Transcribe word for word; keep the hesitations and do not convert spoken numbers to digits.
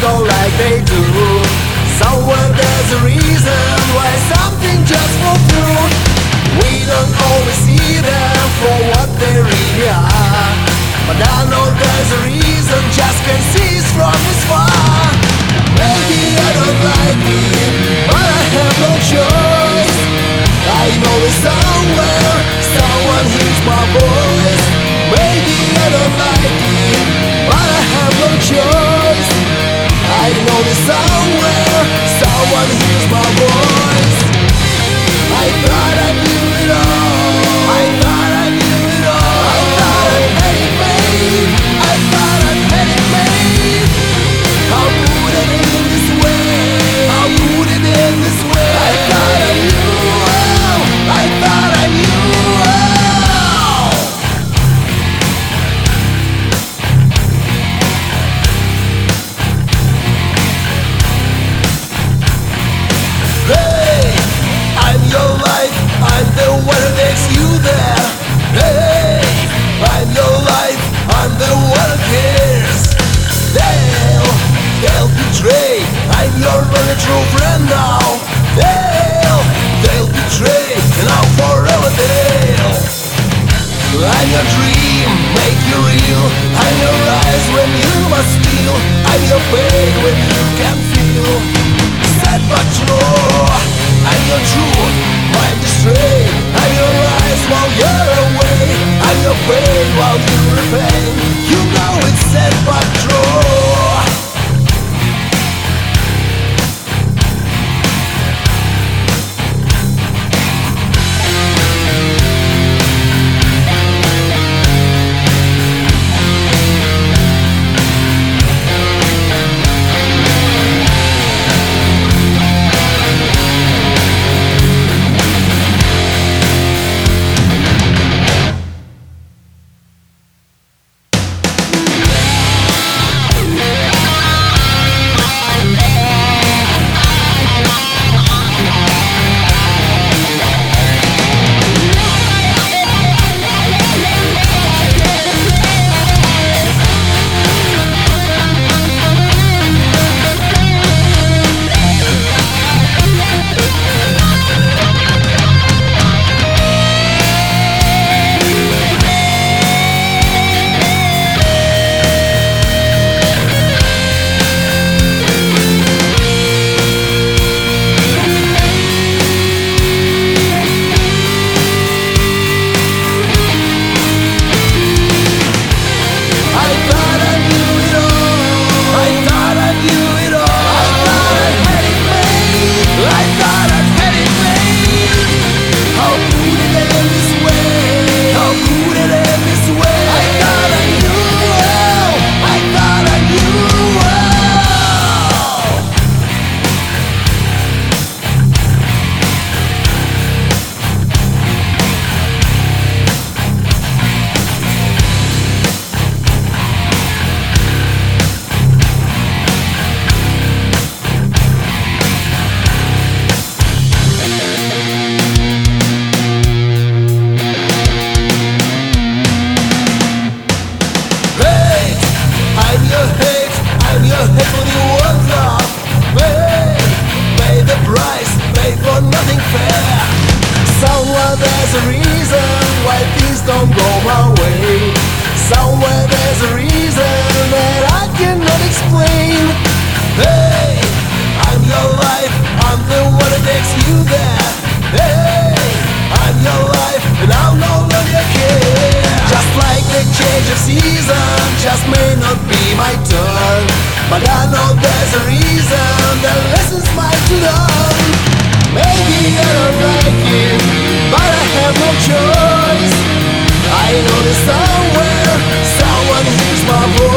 go like they do. Somewhere there's a reason why something just won't do. We don't always see them for what they really are, but I know there's a reason, just can see it from this far. Maybe I don't like it, but I have no choice. I know it's somewhere, someone hears my voice. Maybe I don't like it, but I have no choice. I know there's somewhere, someone hears my voice. I thought I knew it all. I thought I knew it all. I thought I had it made. I thought I had it made. How could it end this way? How could it end this way? I thought I knew all. I thought I knew all. Hey, I'm your life. I'm the one who makes you there. Hey, I'm your life. I'm the one who cares. They'll, they'll betray. I'm your only true friend now. They'll, they'll betray, and now forever they'll. I'm your dream, make you real. I'm your eyes when you must feel. I'm your pain when you can feel. Sad but true. I'm your truth, I'm the stray. I'm your eyes while you're away. I'm your pain while you're in pain. You know it's sad but true. There's a reason why things don't go my way. Somewhere there's a reason that I cannot explain. Hey, I'm your life, I'm the one that makes you there. Hey, I'm your life, and I'll no longer care. Just like the change of season, just may not be my turn, but I know there's a reason, the lessons might learn. Maybe I don't like it, but I have no choice. I know there's somewhere, someone hears my voice.